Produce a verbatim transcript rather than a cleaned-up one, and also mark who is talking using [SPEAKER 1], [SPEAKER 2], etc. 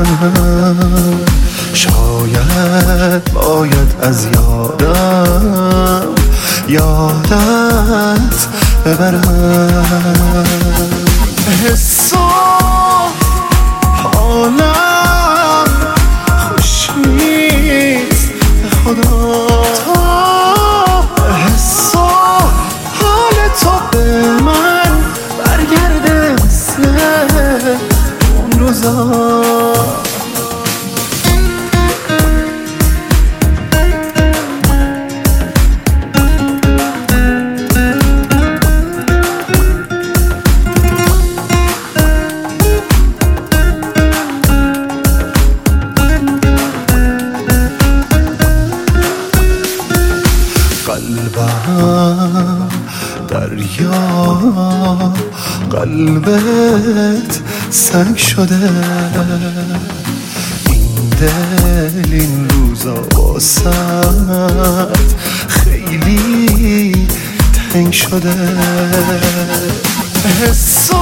[SPEAKER 1] شاید باید از یادم یادت ببرم. حس و حالم خوش نیست به خدا تا حس و حال تو به من برگرده مثل اون روزا. قلبم دریا قلبت سنگ شده. این دل این روزا واسد خیلی تنگ شده. حس و